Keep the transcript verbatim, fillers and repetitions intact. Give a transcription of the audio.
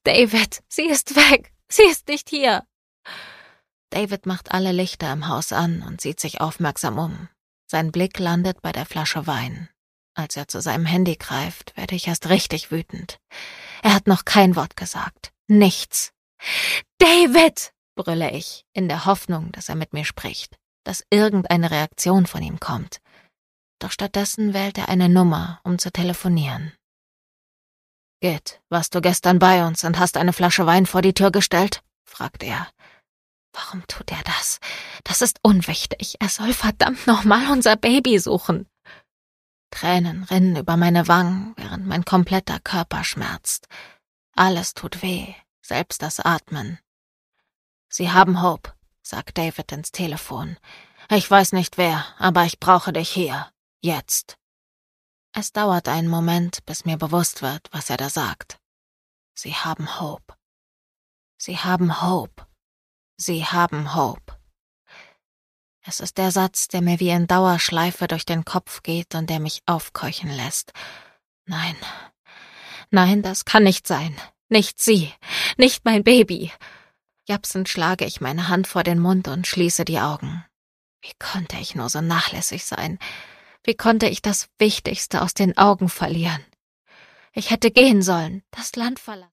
David, sie ist weg. Sie ist nicht hier. David macht alle Lichter im Haus an und sieht sich aufmerksam um. Sein Blick landet bei der Flasche Wein. Als er zu seinem Handy greift, werde ich erst richtig wütend. Er hat noch kein Wort gesagt. Nichts. »David«, brülle ich, in der Hoffnung, dass er mit mir spricht, dass irgendeine Reaktion von ihm kommt. Doch stattdessen wählt er eine Nummer, um zu telefonieren. »Git, warst du gestern bei uns und hast eine Flasche Wein vor die Tür gestellt?« fragt er. Warum tut er das? Das ist unwichtig. Er soll verdammt nochmal unser Baby suchen. Tränen rinnen über meine Wangen, während mein kompletter Körper schmerzt. Alles tut weh, selbst das Atmen. »Sie haben Hope«, sagt David ins Telefon. »Ich weiß nicht wer, aber ich brauche dich hier. Jetzt.« Es dauert einen Moment, bis mir bewusst wird, was er da sagt. Sie haben Hope. Sie haben Hope. Sie haben Hope. Es ist der Satz, der mir wie in Dauerschleife durch den Kopf geht und der mich aufkeuchen lässt. Nein, nein, das kann nicht sein. Nicht sie, nicht mein Baby. Japsend schlage ich meine Hand vor den Mund und schließe die Augen. Wie konnte ich nur so nachlässig sein? Wie konnte ich das Wichtigste aus den Augen verlieren? Ich hätte gehen sollen, das Land verlassen.